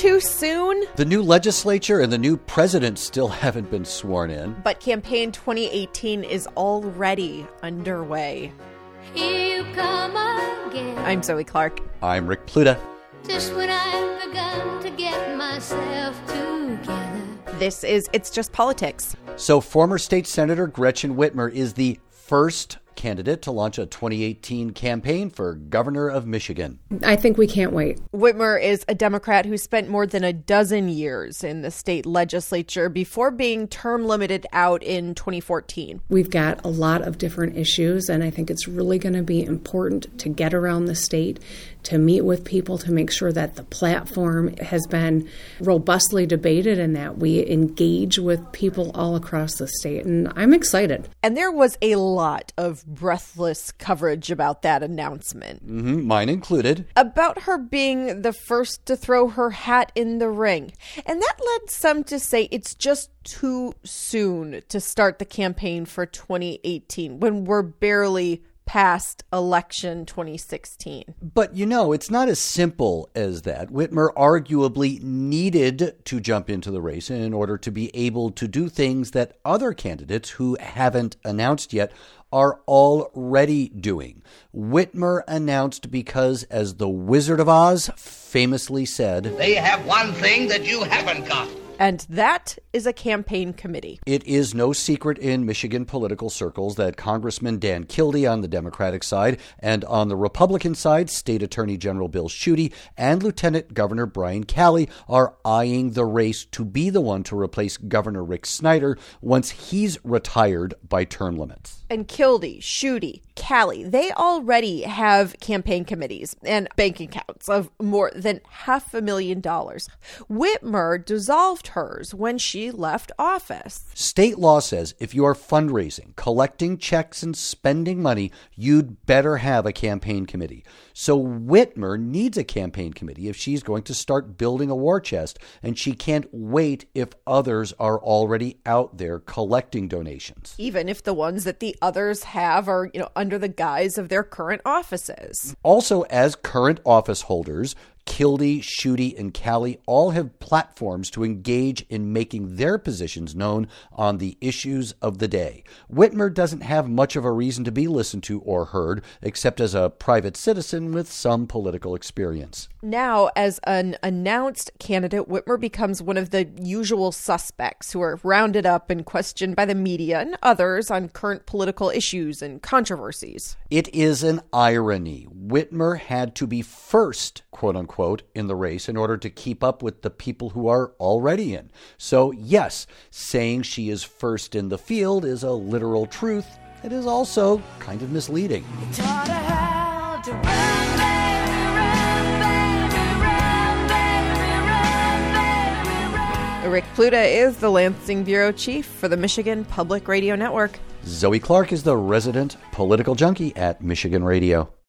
too soon? The new legislature and the new president still haven't been sworn in. But campaign 2018 is already underway. Here you come again. I'm Zoe Clark. I'm Rick Pluta. Just when I've begun to get myself together. This is It's Just Politics. So former state senator Gretchen Whitmer is the first candidate to launch a 2018 campaign for governor of Michigan. I think we can't wait. Whitmer is a Democrat who spent more than a dozen years in the state legislature before being term limited out in 2014. We've got a lot of different issues, and I think it's really going to be important to get around the state, to meet with people, to make sure that the platform has been robustly debated and that we engage with people all across the state. And I'm excited. And there was a lot of breathless coverage about that announcement. Mine included. About her being the first to throw her hat in the ring. And that led some to say it's just too soon to start the campaign for 2018 when we're barely past election 2016. But it's not as simple as that. Whitmer arguably needed to jump into the race in order to be able to do things that other candidates who haven't announced yet are already doing. Whitmer announced because, as the Wizard of Oz famously said, "They have one thing that you haven't got." And that is a campaign committee. It is no secret in Michigan political circles that Congressman Dan Kildee on the Democratic side and on the Republican side, State Attorney General Bill Schuette and Lieutenant Governor Brian Calley are eyeing the race to be the one to replace Governor Rick Snyder once he's retired by term limits. And Kildee, Schuette, Calley, they already have campaign committees and bank accounts of more than $500,000. Whitmer dissolved hers when she left office. State law says if you are fundraising, collecting checks, and spending money, you'd better have a campaign committee. So Whitmer needs a campaign committee if she's going to start building a war chest, and she can't wait if others are already out there collecting donations. Even if the ones that the others have are, under the guise of their current offices. Also, as current office holders, Kildee, Schuette, and Calley all have platforms to engage in making their positions known on the issues of the day. Whitmer doesn't have much of a reason to be listened to or heard, except as a private citizen with some political experience. Now, as an announced candidate, Whitmer becomes one of the usual suspects who are rounded up and questioned by the media and others on current political issues and controversies. It is an irony. Whitmer had to be first, quote unquote, in the race in order to keep up with the people who are already in. So yes, saying she is first in the field is a literal truth. It is also kind of misleading. Rick Pluta is the Lansing Bureau Chief for the Michigan Public Radio Network. Zoe Clark is the resident political junkie at Michigan Radio.